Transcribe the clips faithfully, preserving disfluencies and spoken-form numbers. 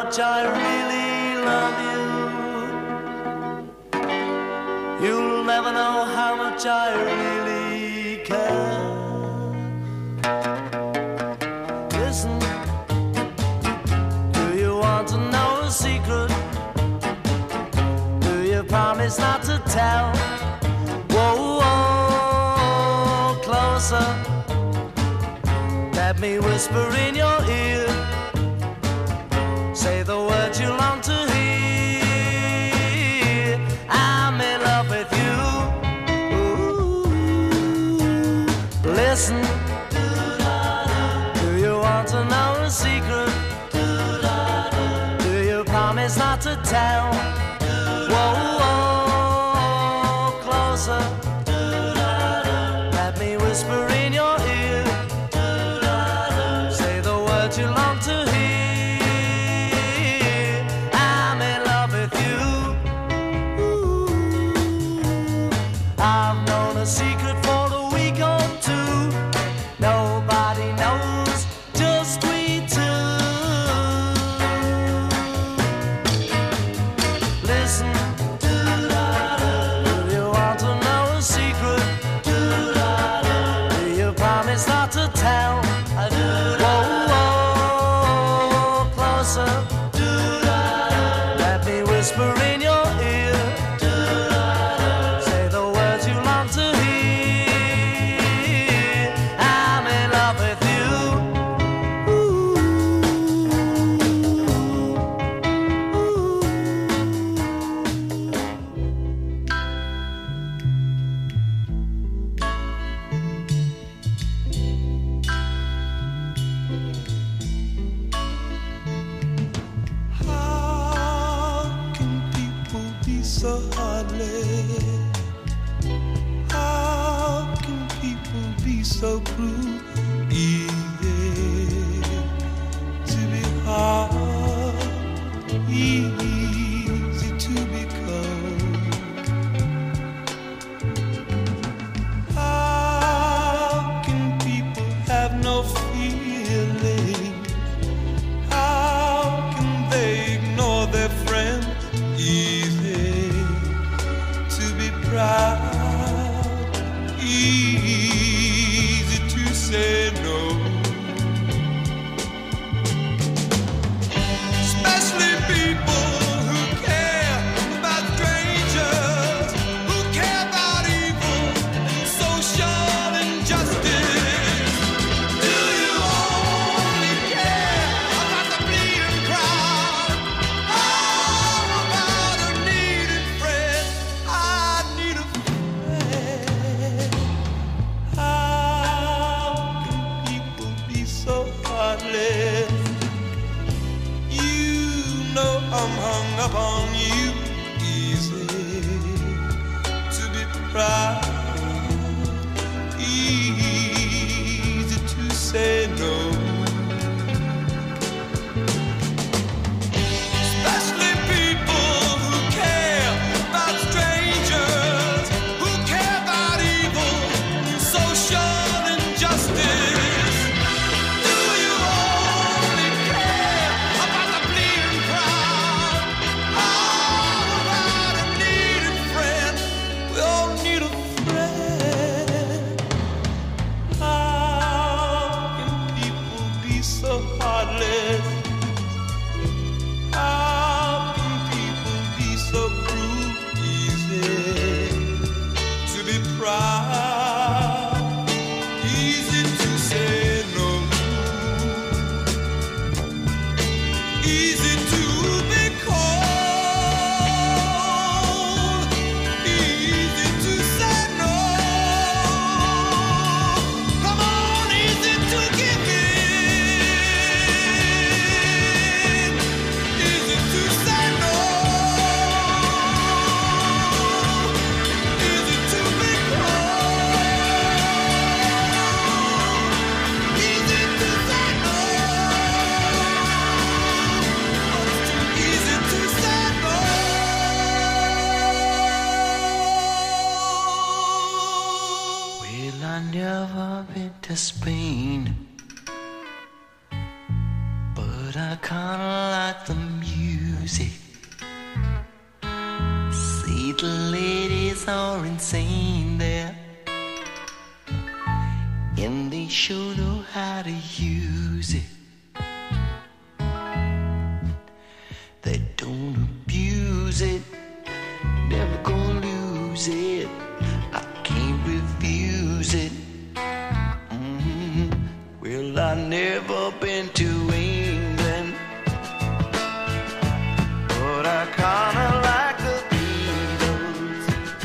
much I really love you. You'll never know how much I really care. Listen, do you want to know a secret? Do you promise not to tell? Whoa, whoa, closer. Let me whisper in your ear. Say the words you long to hear. I'm in love with you. Ooh. Listen, do you want to know a secret? Do you promise not to tell? Whoa, whoa, closer. Let me whisper in your ear. Say the words you long to hear. I'm in love with you. Ooh. I've known a secret for a week or two. Nobody knows, just we two. Listen, do you want to know a secret? Do you promise not to tell? Whoa, whoa, closer. Let me whisper in your ear. Say the words you long to hear. I'm in love with you. Ooh. How can people be so heartless? How can people be so cruel? Easy to be hard, easy to be cold. How can people have no feeling? How can they ignore their friends? Easy to be proud, easy to say no. Especially people who care about strangers, who care about evil and social injustice. Do you only care about the bleeding crowd? How about a needed friend? I need a friend. How can people be so heartless? You know I'm hung up on you. Easy to be proud, easy to say no. Especially people who care about strangers, who care about evil and social injustice. Do you only care about the bleeding crowd? How about a needed friend? We all need a friend. How can people be so heartless? How can people be so cruel? Easy to be proud, easy to say no, easy to be cold, easy to say no. Come on, easy to give in, easy to say no, easy to be cold, easy to say no. Easy to say no. Well, I never been to Spain, but I kinda like the music. See, the ladies are insane there, and they sure know how to use it. They don't abuse it, never gonna lose it. I can't refuse it. Mm-hmm. Well, I never been to England, but I kinda like the Beatles.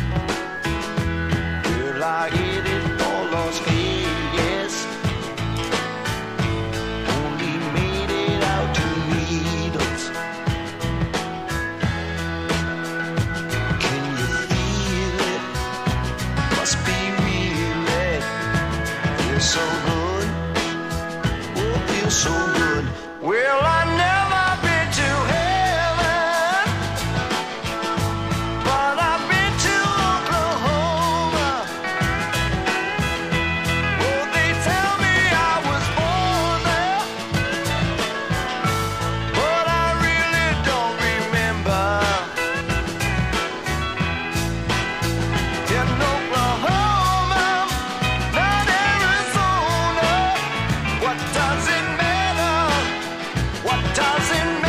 Well, I hit it for Las Vegas, only made it out to meet us. Can you feel it? Must be real, it feels so good, oh, feels so good. Well, I never been to heaven, but I've been to Oklahoma. Oh, they tell me I was born there, but I really don't remember. In Oklahoma, not Arizona. What does it matter? What does it matter?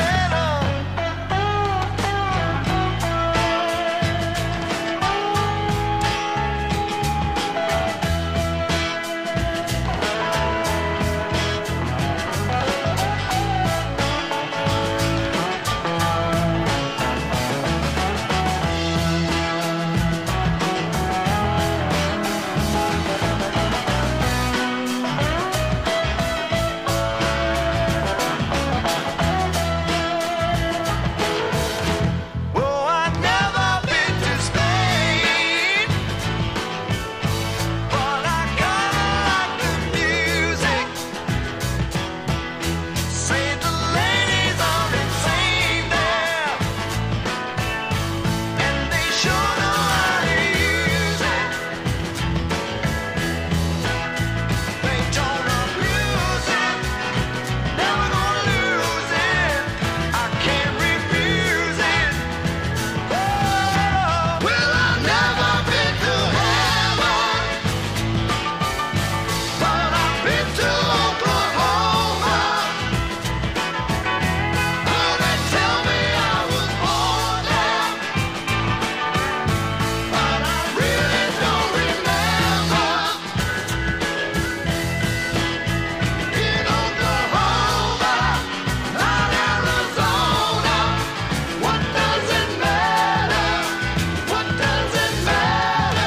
Oh, I've never been to Spain, but I kinda like the music. Say the ladies are insane there, and they sure know how to use it. They don't abuse it, never gonna lose it. I can't refuse it. Oh, well, I've never been to heaven, but I've been to Oklahoma. Oh, they tell me I was born there, but I really don't remember. In Oklahoma, not Arizona. What does it matter? What does it matter?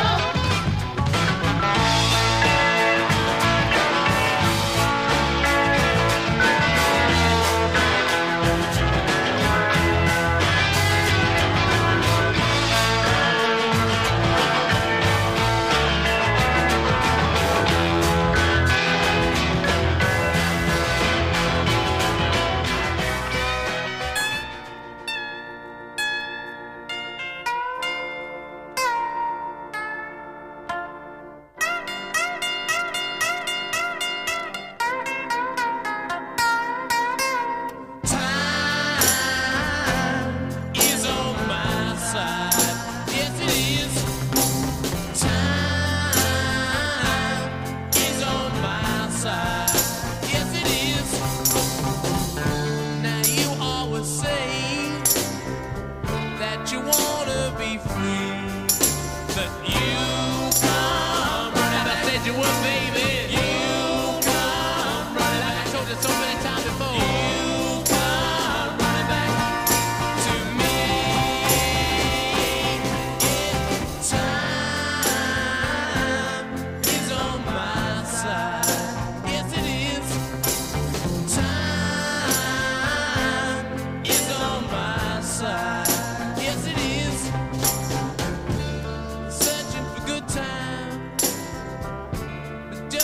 Time is on my side. Yes, it is. Time is on my side. Yes, it is. Now you always say that you wanna be free, that you come running back. I said you would, baby. You come running back. I told you so many times before. You come running back to me. Time is on my side. Yes, it is. Time is on my side. Yes, it is. Searching for good time, but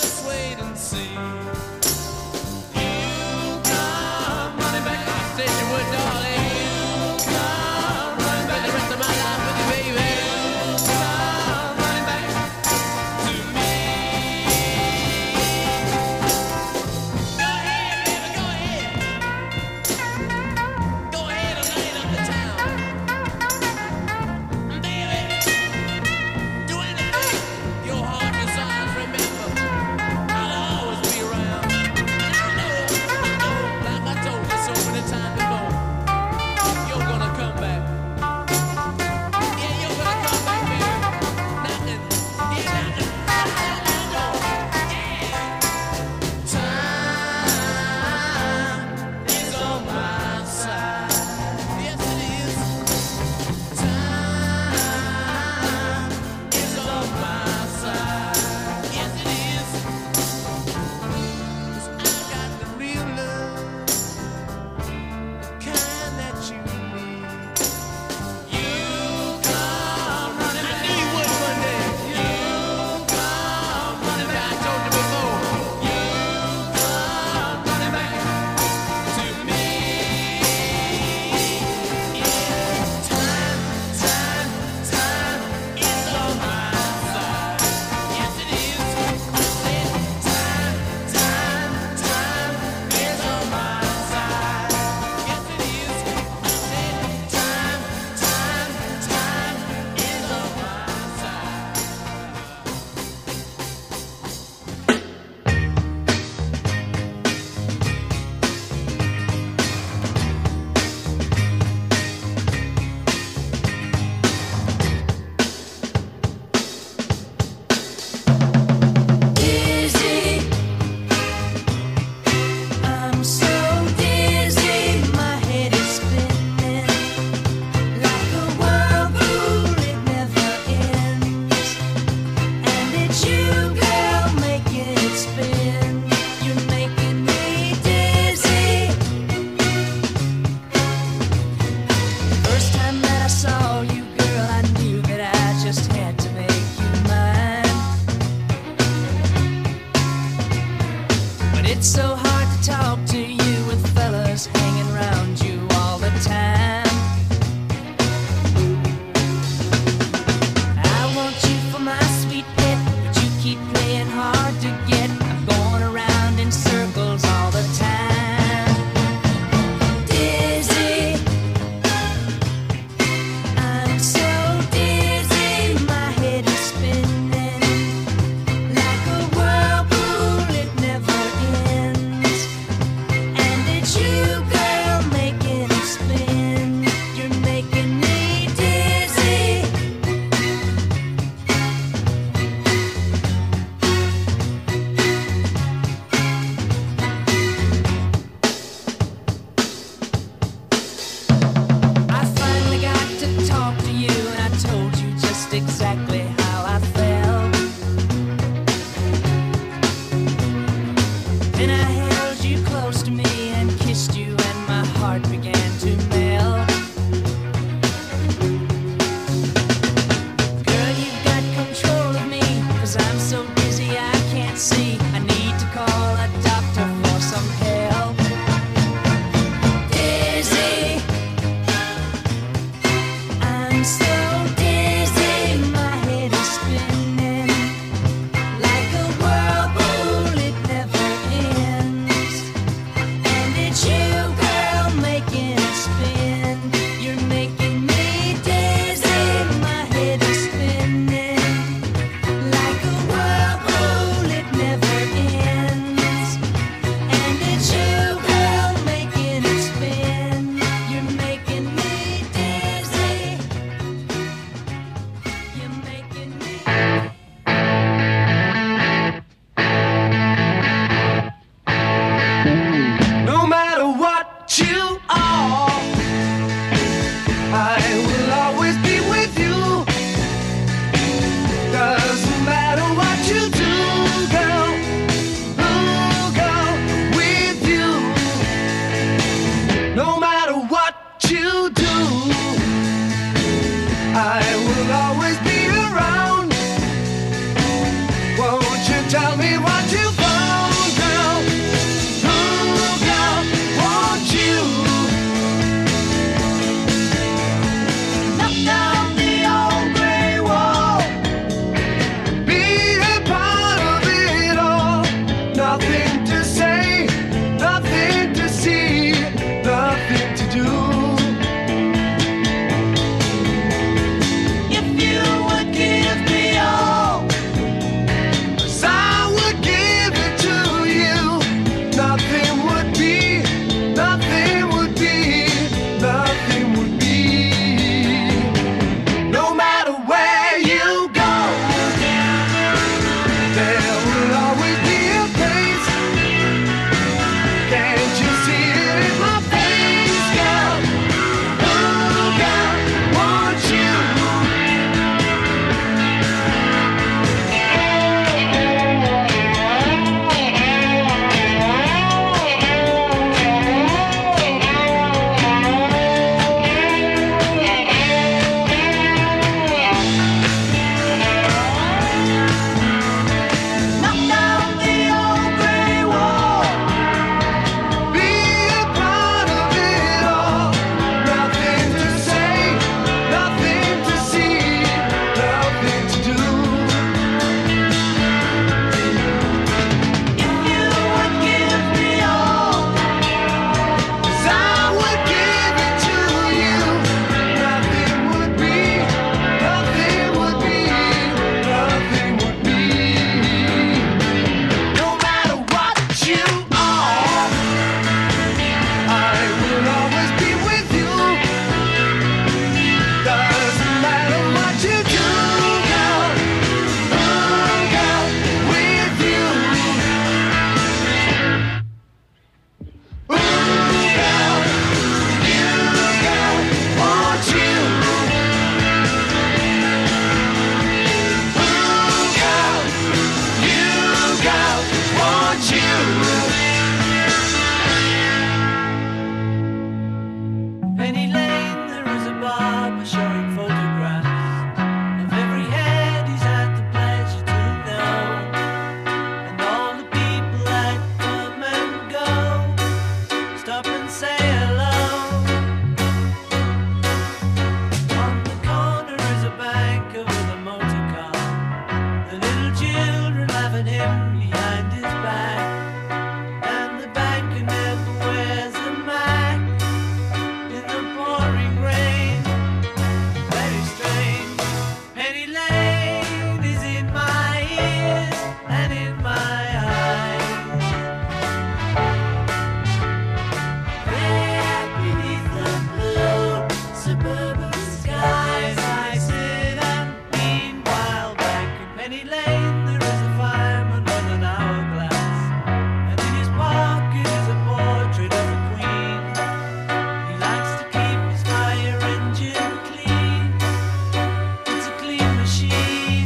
Penny Lane, there is a fireman with an hourglass, and in his pocket is a portrait of a queen. He likes to keep his fire engine clean. It's a clean machine.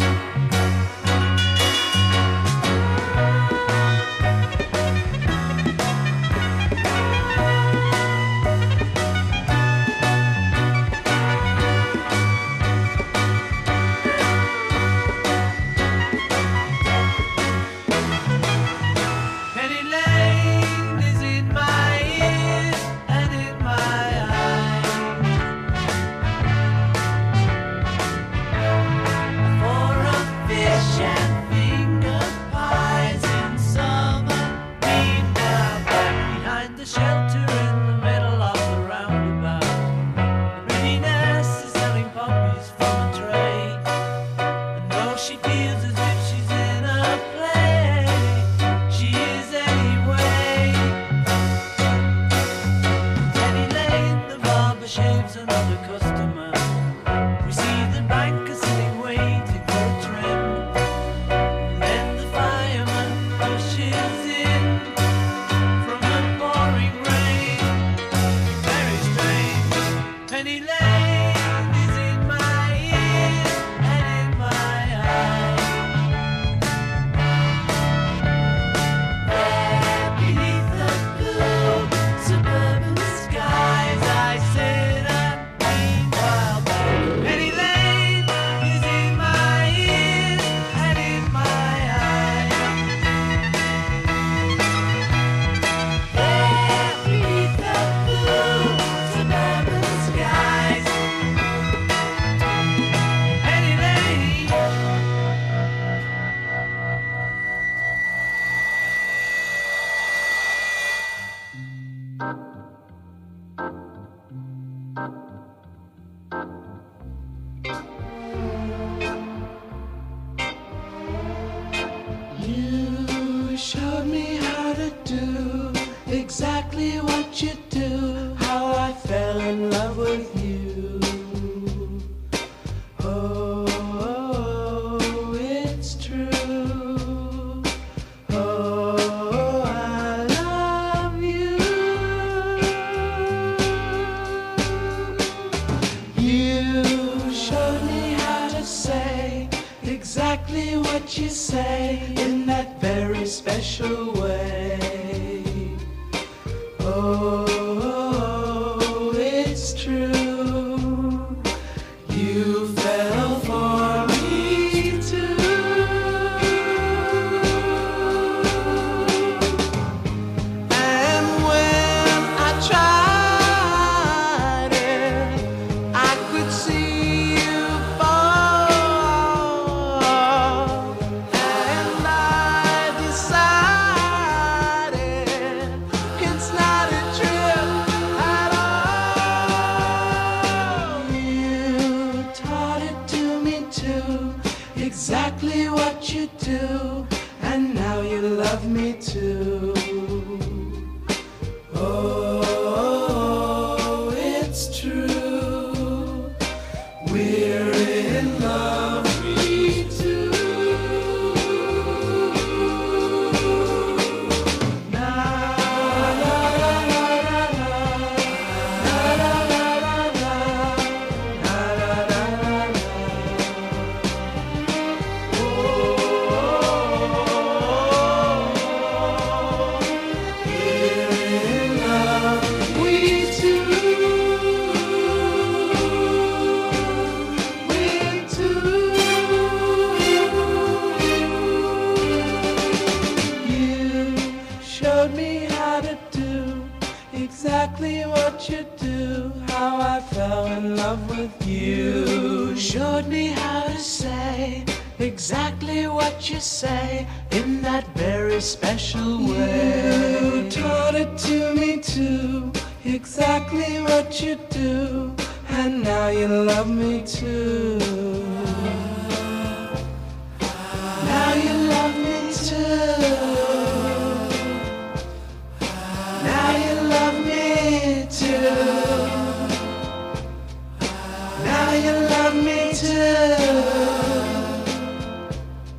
Penny Lane is in my ears and in my eyes. For a fish and finger pies in summer. Meanwhile, back behind the shelter in the middle of the roundabout, the pretty nurse is selling poppies from a tray. And though she feels as if she's in a play, she is anyway. Penny Lane, the barber shaves another customer. We see the banker sitting waiting for a trim. And then the fireman rushes in from the pouring rain. Very strange. Penny Lane is in my ears and in my eyes. There beneath the blue suburban skies, I sit and meanwhile back. Penny Lane is in my ears and in my eyes. There beneath the blue suburban skies, Penny Lane. You showed me how to do exactly what you do, how I fell in love with you. Oh, oh, it's true. Oh, I love you. You showed me how to say exactly what you say in that very special way. Oh, it's true. You fell for me too. And when I tried it, I could see you fall. And I decided it's not a trip at all. You taught it to me too, exactly what you do, and now you love me too. Oh, it's true. We're in love, me too. Na, la, la, la, la, la. Na, la, la, la, la. Na, la, la, la, la. Oh, we're in love, we too. We too. You showed me how to do exactly what you do, how I fell in love with you. Showed me how to say exactly what you say in that very special way. You taught it to me too, exactly what you do, and now you love me too. Now you love me too. Now you love me too. Now you love me too.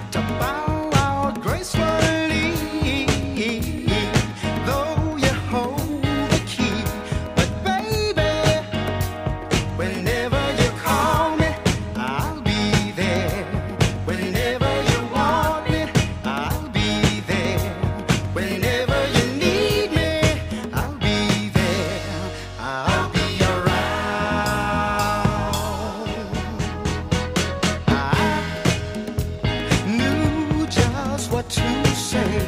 to bow out gracefully. Though you hold the key, but baby, whenever you call me, I'll be there. Whenever you want me, I'll be there. Whenever you need me, I'll be there. I'll be around. I knew just what to say.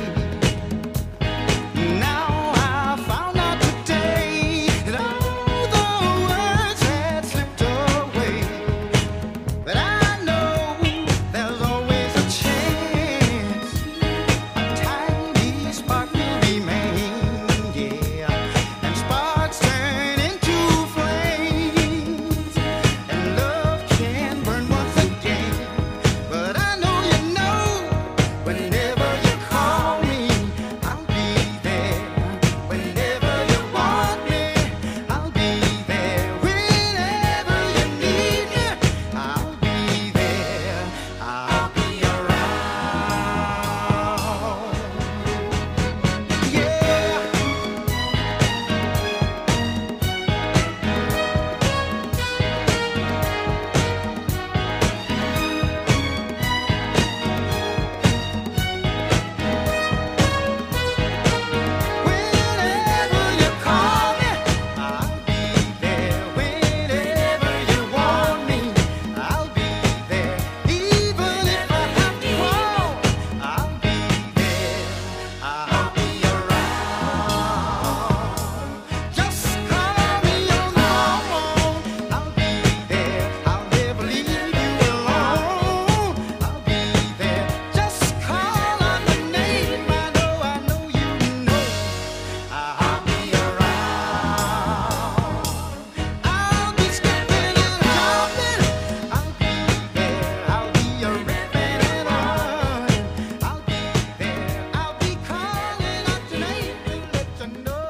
Now I found out today that all the words had slipped away. But I know there's always a chance. A tiny spark will remain, yeah. And sparks turn into flames. And love can burn once again. But I know you know, whenever you call me, I'll be there. Whenever you want me, I'll be there. Whenever you need me, I'll be there. I'll be around. Yeah. Whenever you call me, I'll be there. Whenever you want me, I'll be there. Even if I have to crawl, I'll be there. I'll be around. Just call me on the phone. I'll be there. I'll never leave you alone. I'll be there. Just call on the name. I know, I know you know. I'll be around. I'll be skipping and jumping. I'll be there. I'll be a ripping and running. I'll be there. I'll be calling out your name to let you know.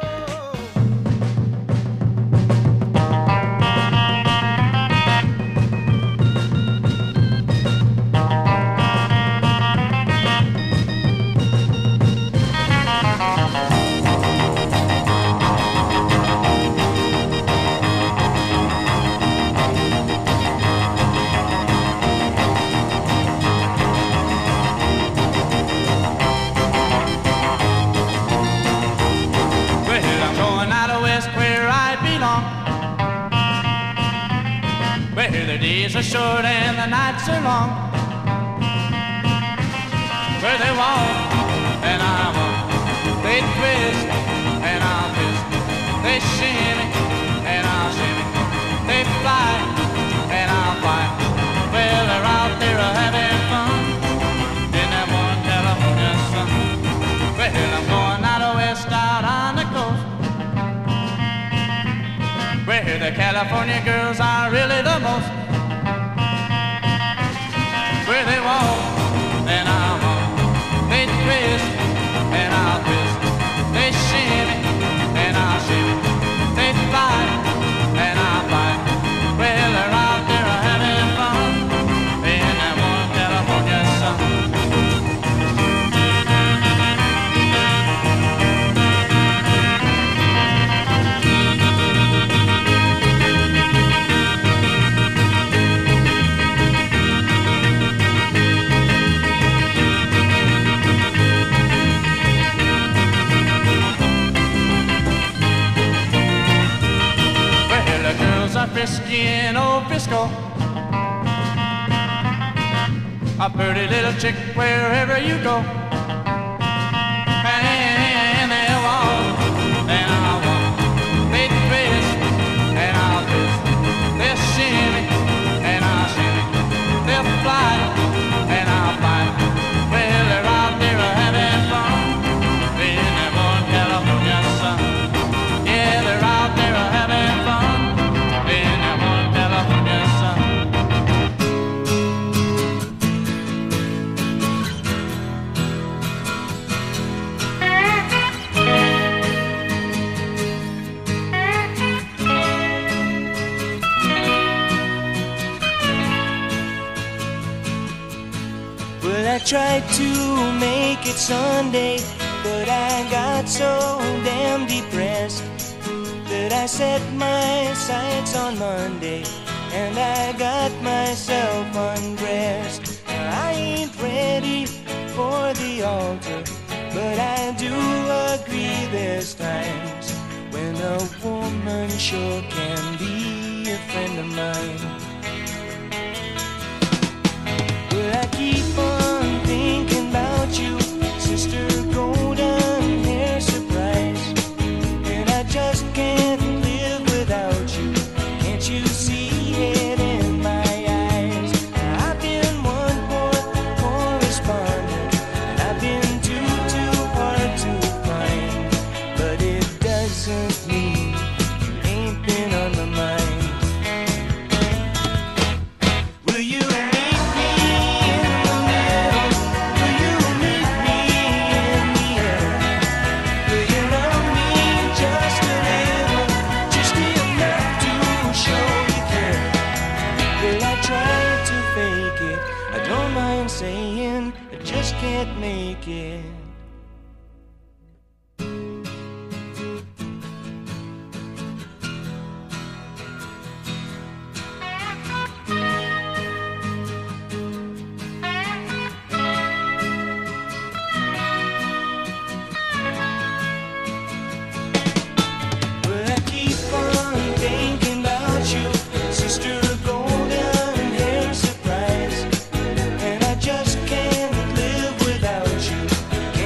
Well, I'm going out of west where I belong. Where the days are short and the nights are long. Where they walk and I walk, they twist and I'll twist, they shimmy and I'll shimmy, they fly and I'll fly. Well, they're out there having fun in that one California sun. Well, I'm going out of west out on the coast, where the California girls are really the most. Where they walk and I walk, they twist and I'll twist, they shimmy and I'll shimmy, they fly and I'll fly. Well, they're out there having fun in that one California sun. Well, the girls are frisky in old Frisco, a pretty little chick wherever you go. And they walk and I'll walk, they twist and I'll twist, they shimmy and I'll shimmy, they'll fly and I'll fly. Well, they're out there having fun in that one California sun. Yeah, they're out there having fun in that one California sun. Well, I tried to make it Sunday, but I got so damn depressed that I set my sights on Monday and I got myself undressed. I ain't ready for the altar, but I do agree there's times when a woman sure can be a friend of mine. Well, I keep on thinking about you, Sister Golden Hair Surprise, and I just can't live without you. Can't you see it in my eyes? I've been one poor correspondent, and I've been too, too hard to find, but it doesn't mean you ain't been on my mind. Will you meet me in the middle? Will you meet me in the end? Will you love me just a little, just enough to show you care? Well, I tried to fake it, I don't mind saying I just can't make it. Well, I keep on thinking about you, Sister Golden Hair Surprise, and I just can't live without you.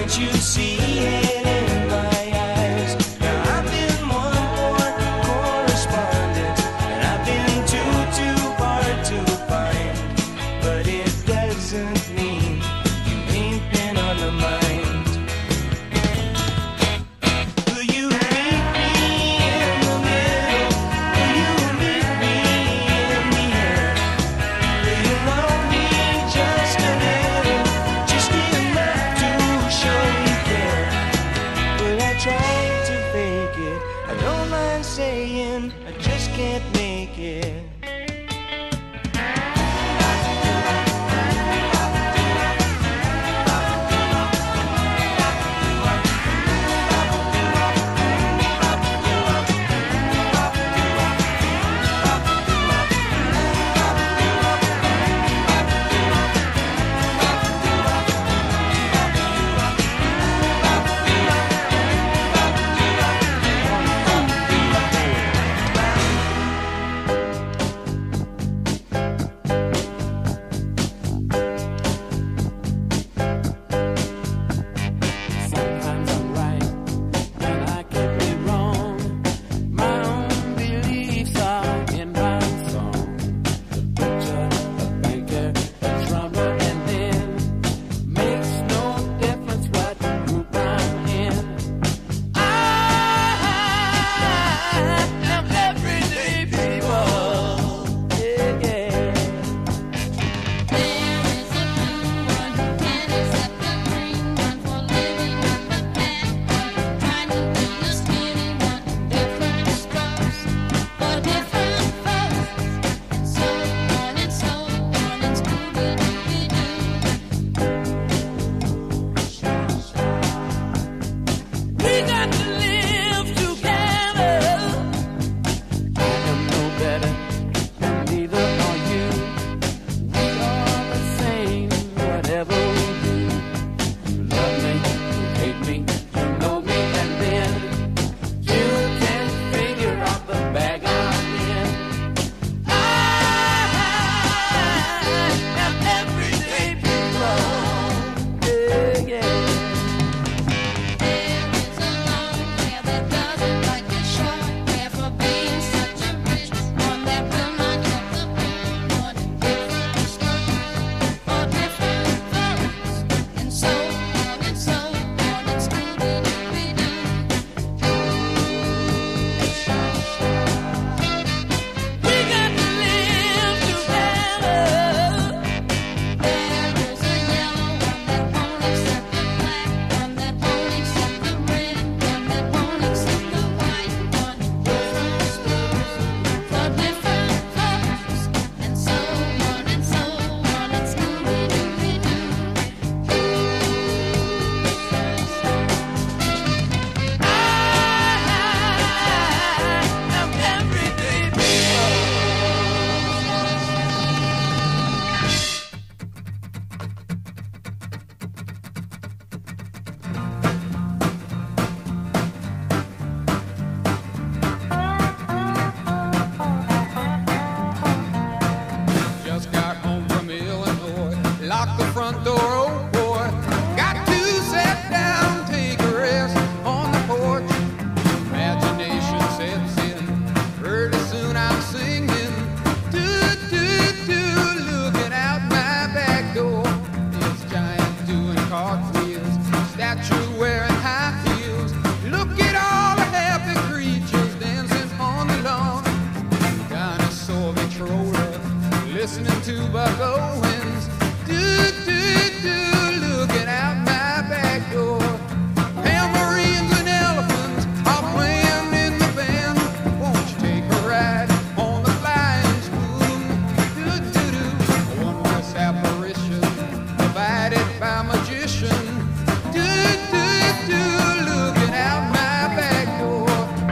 door, oh boy. Got to sit down, take a rest on the porch. Imagination sets in, pretty soon I'm singing. Do, do, do, looking out my back door. It's giant doing cartwheels, statue wearing high heels. Look at all the happy creatures dancing on the lawn. Dinosaur Victrola, listening to Buck Owens. Do, do, do, looking out my back door. Tambourines and elephants are playing in the band. Won't you take a ride on the flying spoon? Do, do, do, a wondrous apparition provided by magician. Do, do, do, looking out my back door.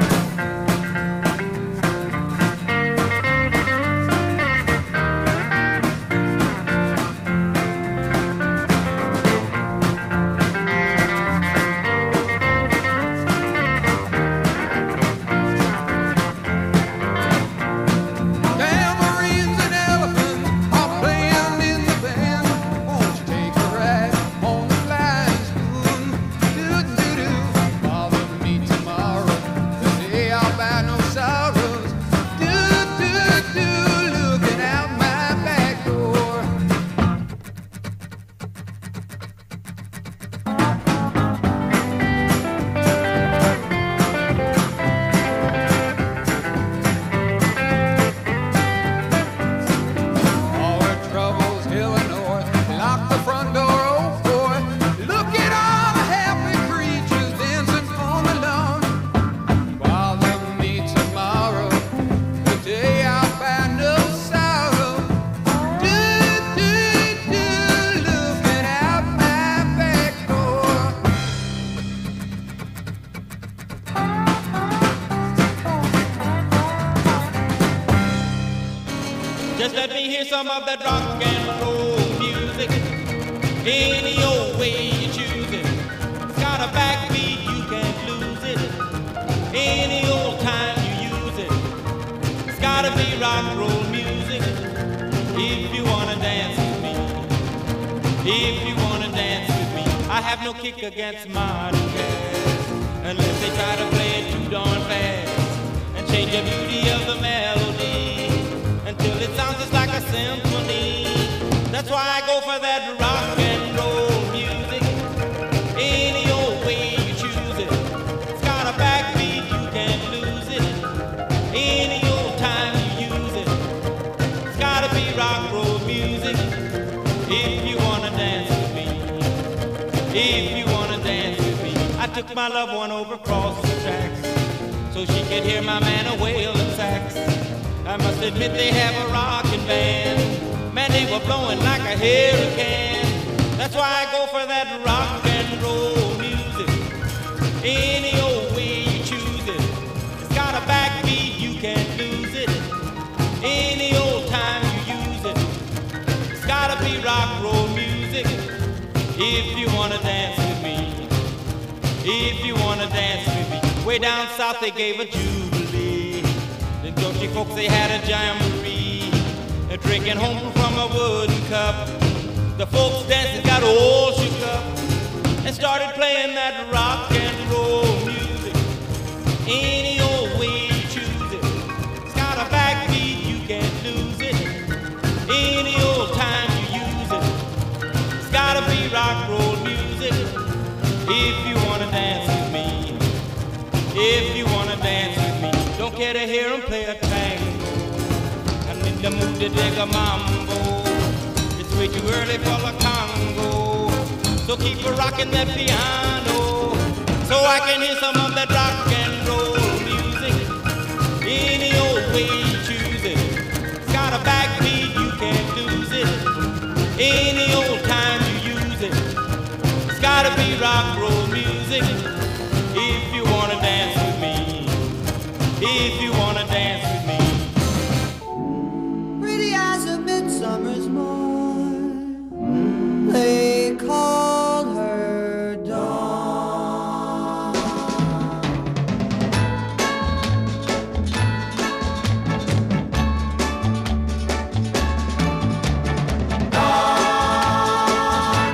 Tambourines and elephants are playing in the band. Won't you take a ride on the flying spoon? Do, do, do, bother me tomorrow, the day I'll buy no sorrows. Do, do, do, looking out my back door. All her troubles healing north. Lock the front door, oh boy. Look at all the happy creatures dancing on the lawn. Bother me tomorrow, the day I'll find no sorrow. Do, do, do, looking out my back door. Just let me hear some of that rock and roll music. Any old way you choose it. It's got a backbeat, you can't lose it. Any old time you use it. It's gotta be rock and roll music. If you wanna dance with me. If you wanna dance with me. I have no kick against modern jazz, unless they try to play it too darn fast and change the beauty of the melody until it sounds just like a symphony. That's why I go for that rock and roll music. Any old way you choose it. It's got a backbeat, you can't lose it. Any old time you use it. It's gotta be rock and roll music. If you wanna dance with me. If you wanna dance with me. I took my loved one over across the tracks so she could hear my man a wailing sax. I must admit they have a rockin' band. Man, they were blowing like a hurricane. That's why I go for that rock and roll music. Any old way you choose it. It's got a backbeat, you can't lose it. Any old time you use it. It's gotta be rock and roll music. If you wanna dance with me. If you wanna dance with me. Way down south they gave a jubilee. The country folks, they had a jamboree, a drinking home from a wooden cup. The folks dancing got all shook up and started playing that rock and roll music. Any old way you choose it. It's got a backbeat, you can't lose it. Any old time you use it. It's gotta be rock and roll music. If you wanna dance with me. If you wanna dance with me. Don't care to hear him play a tango. I'm in the mood to dig a mambo. It's way too early for the Congo. So keep a rocking that piano, so I can hear some of that rock and roll music. Any old way you choose it. It's got a backbeat, you can't lose it. Any old time you use it. It's gotta be rock and roll music. If you wanna dance with me. If you wanna dance with me. Pretty as a midsummer's morn, they call her dawn. Dawn,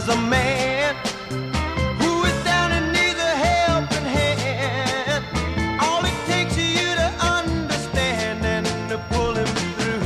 there's a man who is down and needs a helping hand. All it takes is you to understand and to pull him through.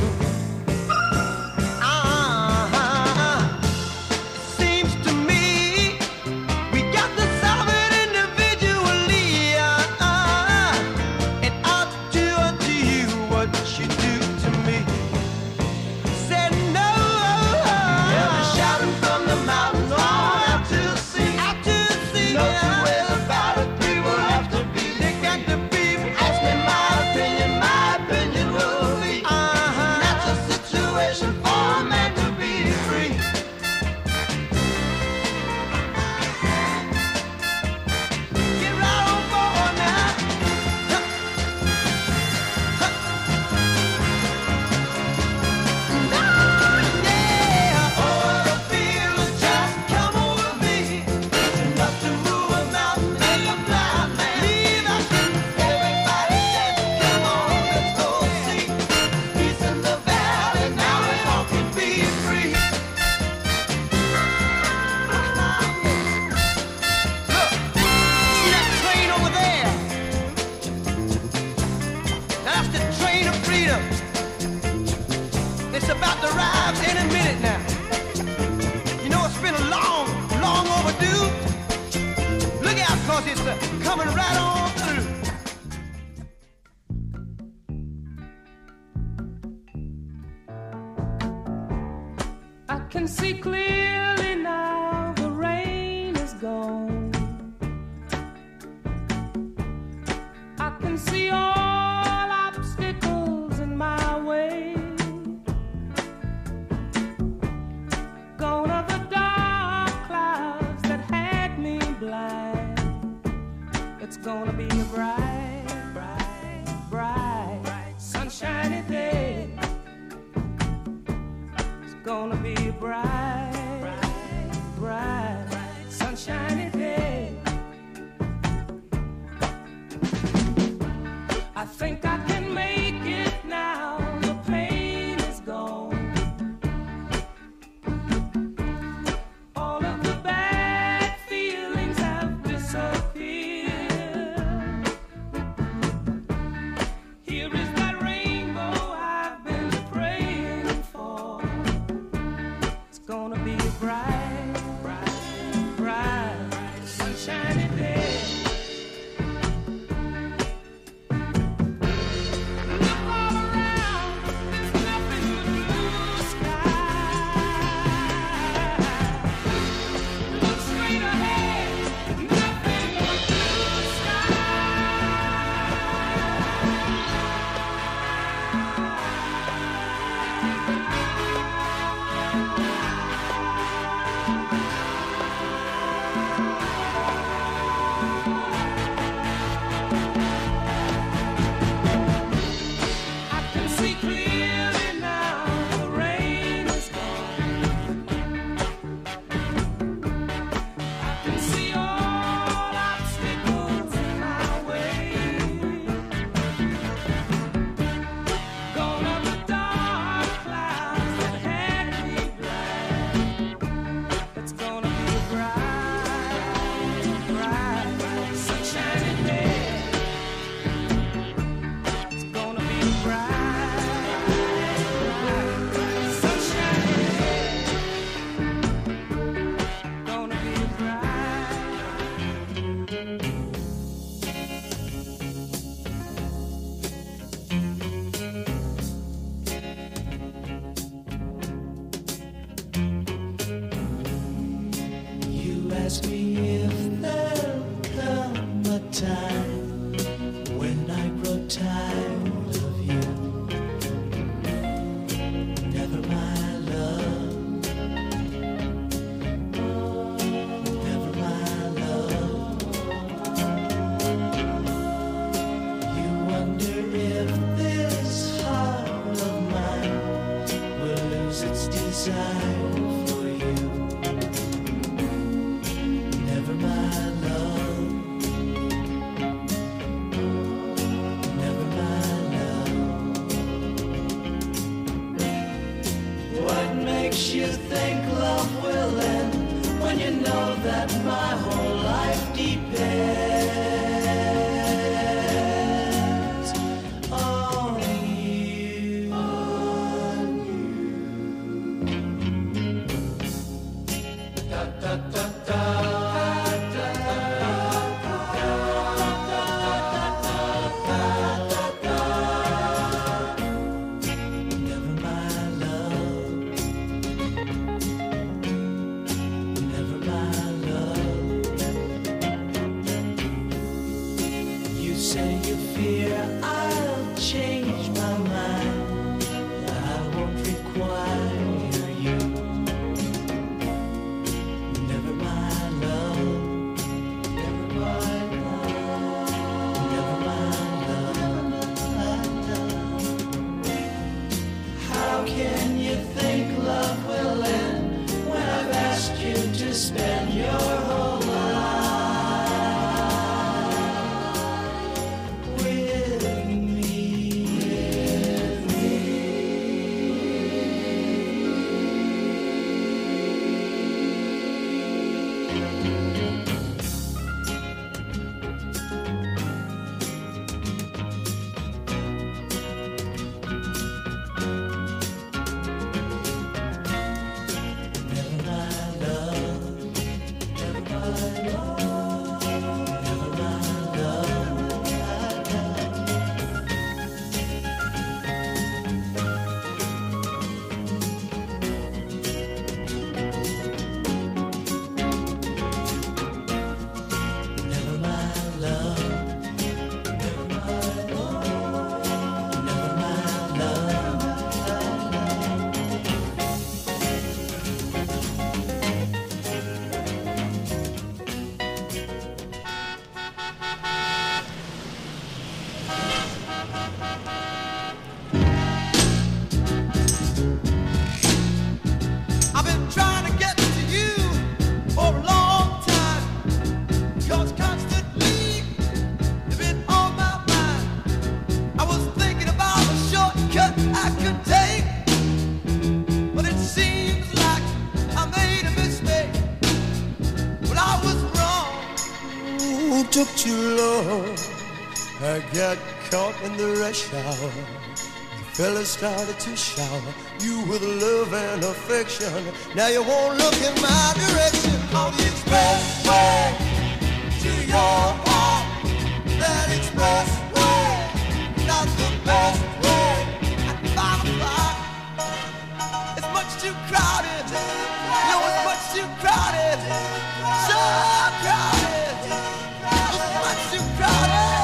Uh-huh. Seems to me we got to solve it individually. Uh-uh. It ought to unto you what you do to me. Said no. Yeah, they're shouting from the mountains on out to the sea. Out to the sea. No two ways about it. Three will have to be. They got to be. Ask me my opinion. My opinion will be. Uh-huh. That's a situation for a man to be free. Get right on board now. Huh. Huh. Yeah. Oh, the feeling just come over me. It's enough to move a mountain, make a blind man. Leave us. Everybody says, come on, let's go see. Peace in the valley, now we all can be free. Look, see that train over there? That's the train of freedom. It's about to arrive any minute now. You know, it's been a long, long overdue. Look out, cause it's uh, coming right on through. I can see clearly now the rain is gone. I can see all obstacles in my way. Gone are the dark clouds that had me blind. It's gonna be a bright, bright, bright, sunshiny day. It's gonna be a bright, bright, bright, sunshiny day. I think I can make it now. The pain is gone. All of the bad feelings have disappeared. Here is that rainbow I've been praying for. It's gonna be a bright, bright, bright, sunshiny day. Look all around, there's nothing but blue sky. Look straight ahead, nothing but blue sky. I can see clearly now the rain is gone. I can see all obstacles in my way. Gone are the dark clouds that had me blind. It's gonna be a bright, bright, sunshiny day. It's gonna be a bright, bright, sunshiny day. Gonna be a bright. You ask me if there'll come a time when I grow tired of you. Never, my love. Never, my love. You wonder if this heart of mine will lose its desire for you. Never mind. took too long. I got caught in the rush hour. The fellas started to shower you with love and affection. Now you won't look in my direction. On the expressway to your heart. That expressway, not the best way. At five o'clock, it's much too crowded. No, it's much too crowded. So crowded. It's much too crowded.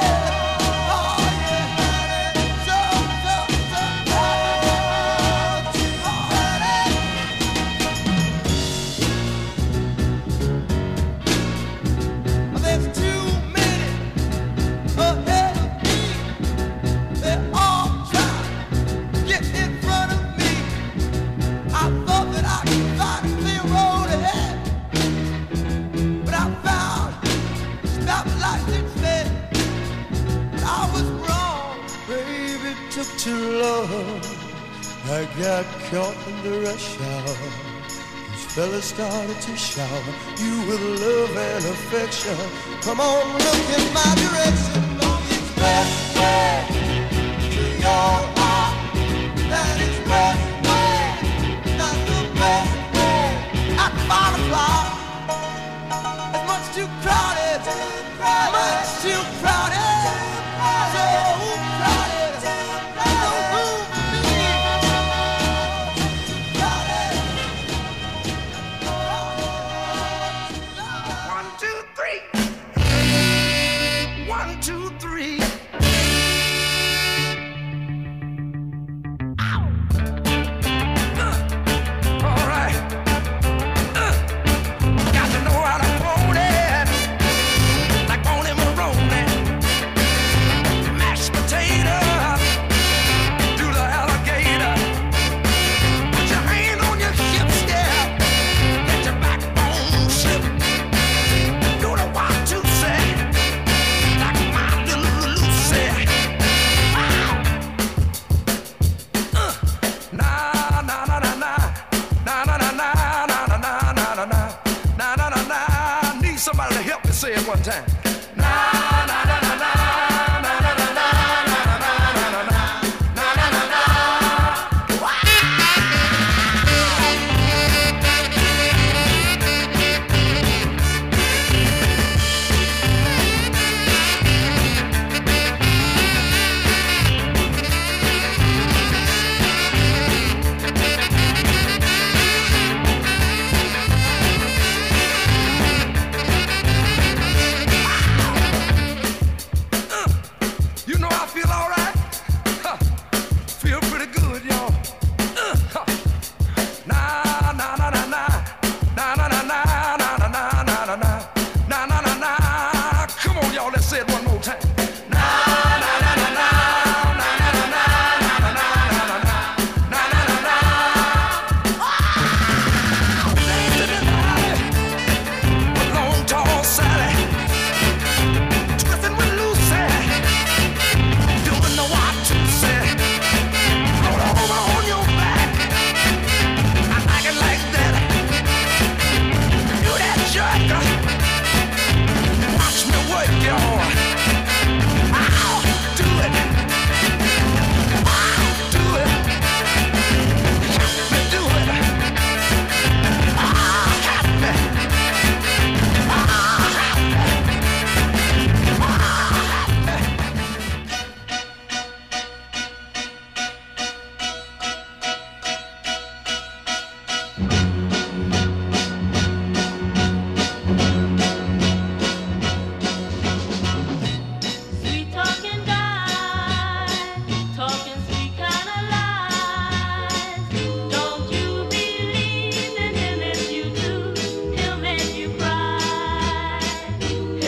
Too long, I got caught in the rush hour. These fellas started to shower you with love and affection. Come on, look in my direction. On the expressway to your heart. That expressway, not the best way. At five o'clock, it's much too crowded. Much too crowded. So crowded. Say it one time.